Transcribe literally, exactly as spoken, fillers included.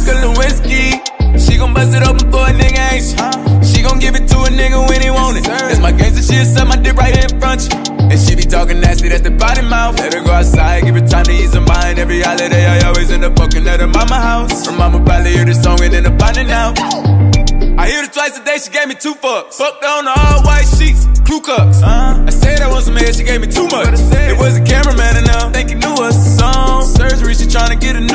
vodka, Lewinsky. She gon' bust it open for a nigga, ain't she? She gon' give it to a nigga when he want it. That's my gangster, she'll suck my dick right here in front of you. And she be talking nasty, that's the body mouth. Let her go outside, give her time to ease her mind. Every holiday I always end up poking at her mama house. Her mama probably hear the song and end up finding out. I hear her twice a day, she gave me two fucks. Fucked on the all white sheets, Ku Klux. uh, I said I want some head, she gave me too much. It was a cameraman enough, think he knew us. Song surgery, she tryna get a